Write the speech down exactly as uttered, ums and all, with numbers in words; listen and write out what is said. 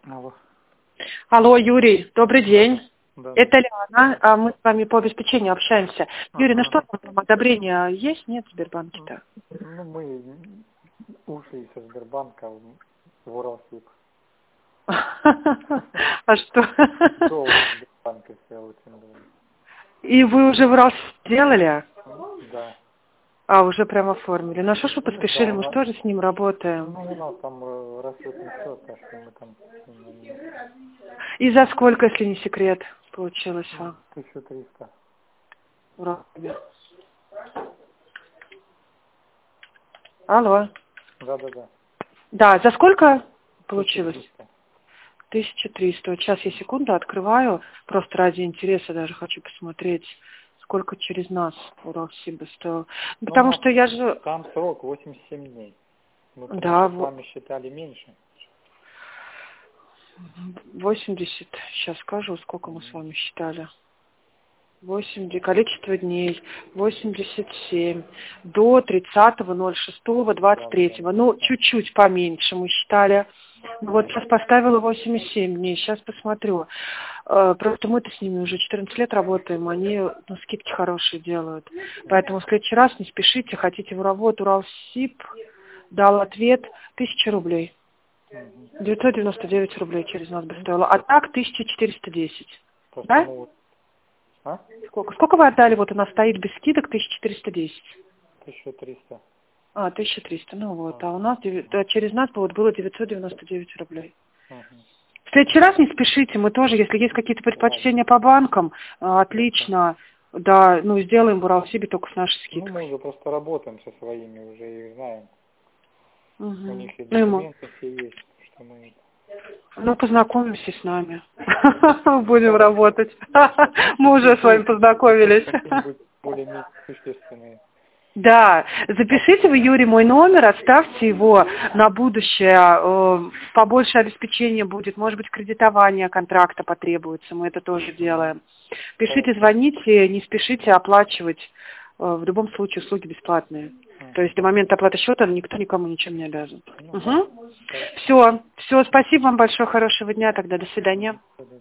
Алло. Алло, Юрий, добрый день. Да. Это Лиана, а мы с вами по обеспечению общаемся. Юрий, ну Ага. что там, одобрение есть, нет в Сбербанке-то? Ну, мы ушли со Сбербанка в в Уралсиб. А что? Долго в Сбербанке все очень долго. И вы уже в раз сделали? Да. А, уже прям оформили. Ну а что ж вы Ну поспешили, да, у мы же нас, тоже с ним работаем. ну, у нас там э, расчетный счет, так что мы там ну, И за сколько, если не секрет, получилось вам? тысяча триста. Вроде. Алло. Да, да, да. Да, за сколько тысяча получилось? триста. тысяча триста. Вот сейчас я секунду открываю, просто ради интереса даже хочу посмотреть, сколько через нас Уралсиба стоил. Ну, Ну, у потому нас что я же... там срок восемьдесят семь дней. Мы Да, раньше с во- вами считали меньше. восемьдесят, сейчас скажу, сколько мы с Мгм. вами считали. восемьдесят, количество дней, восемьдесят семь, до тридцатого ноль шестого двадцать Да, да, да. третьего. Ну, чуть-чуть поменьше мы считали. Ну, вот сейчас поставила восемьдесят семь дней, сейчас посмотрю. Э, Просто мы-то с ними уже четырнадцать лет работаем, они ну, скидки хорошие делают. Поэтому в следующий раз не спешите, хотите в работу, Уралсиб дал ответ тысяча рублей. Мгм. девятьсот девяносто девять рублей через нас бы стоило, а так тысяча четыреста десять. Просто Да? мы вот... А? Сколько? Сколько вы отдали? Вот у нас стоит без скидок тысяча четыреста десять. тысяча триста. А, тысяча триста, ну вот. А. А у нас деви- да, через нас вот было девятьсот девяносто девять рублей. Мгм. В следующий раз не спешите, мы тоже, если есть какие-то предпочтения по банкам, а, отлично, да, ну сделаем в Уралсибе только с нашей Ну, мы скидкой. уже просто работаем со своими, уже их знаем. У Угу. них и Ну, ему. документы все есть, что мы... Ну, познакомимся с нами. Будем работать. Мы уже с вами познакомились. Какие-нибудь более-менее существенные. Да, запишите вы, Юрий, мой номер, оставьте его на будущее. э, Побольше обеспечения будет, может быть, кредитование контракта потребуется, мы это тоже делаем. Пишите, звоните, не спешите оплачивать. э, В любом случае услуги бесплатные. То есть до момента оплаты счета никто никому ничем не обязан. Ну, да. Угу. Все, все, спасибо вам большое, хорошего дня, тогда до свидания.